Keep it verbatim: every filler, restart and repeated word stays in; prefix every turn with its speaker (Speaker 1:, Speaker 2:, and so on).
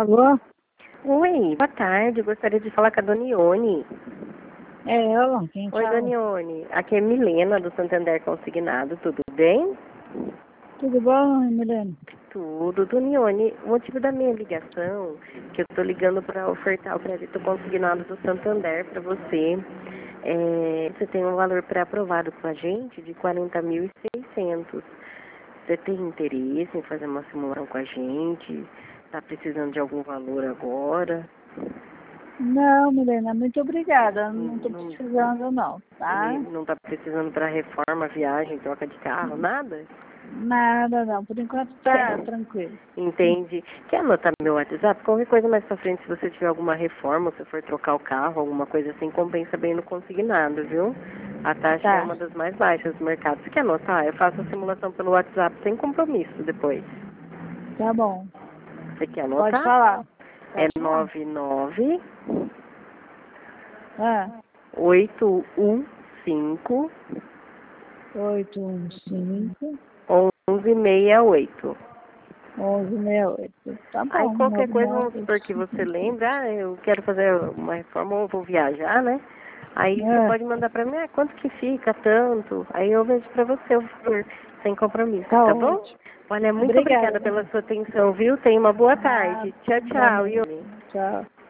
Speaker 1: Alô?
Speaker 2: Oi, boa tarde. Gostaria de falar com a Dona Ione.
Speaker 1: É ela? Quem
Speaker 2: Oi,
Speaker 1: fala?
Speaker 2: Dona Ione. Aqui é Milena, do Santander Consignado. Tudo bem?
Speaker 1: Tudo bom, Milena?
Speaker 2: Tudo. Dona Ione, o motivo da minha ligação, que eu estou ligando para ofertar o crédito consignado do Santander para você. É, você tem um valor pré-aprovado com a gente de quarenta mil e seiscentos. Você tem interesse em fazer uma simulação com a gente? Está precisando de algum valor agora?
Speaker 1: Não, Milena, muito obrigada. Não estou
Speaker 2: Não,
Speaker 1: precisando não, tá?
Speaker 2: não está precisando para reforma, viagem, troca de carro, nada?
Speaker 1: Nada não, por enquanto tá tranquilo.
Speaker 2: Entende? Quer anotar meu WhatsApp? Qualquer coisa mais pra frente, se você tiver alguma reforma, se for trocar o carro, alguma coisa assim, compensa bem no consignado, viu? A taxa
Speaker 1: Tá,
Speaker 2: é uma das mais baixas do mercado. Você quer anotar? Eu faço a simulação pelo WhatsApp sem compromisso depois.
Speaker 1: tá bom.
Speaker 2: Você quer
Speaker 1: Pode
Speaker 2: anotar?
Speaker 1: falar.
Speaker 2: É
Speaker 1: Pode falar.
Speaker 2: nove nove
Speaker 1: Ah,
Speaker 2: oito um cinco
Speaker 1: oito um cinco,
Speaker 2: onze sessenta e oito.
Speaker 1: onze sessenta e oito. Tá
Speaker 2: Aí
Speaker 1: bom,
Speaker 2: qualquer
Speaker 1: nove
Speaker 2: coisa, vamos
Speaker 1: nove.
Speaker 2: supor que você lembra, ah, eu quero fazer uma reforma ou vou viajar, né? Aí você
Speaker 1: É,
Speaker 2: pode mandar pra mim, ah, quanto que fica, tanto. Aí eu vejo pra você o valor, sem compromisso,
Speaker 1: tá
Speaker 2: tá bom?
Speaker 1: ótimo.
Speaker 2: Olha, muito
Speaker 1: Obrigada,
Speaker 2: obrigada pela
Speaker 1: Milena.
Speaker 2: sua atenção, viu? Tenha uma boa
Speaker 1: Ah,
Speaker 2: tarde. Tchau, tchau,
Speaker 1: igualmente.
Speaker 2: Yuri.
Speaker 1: Tchau.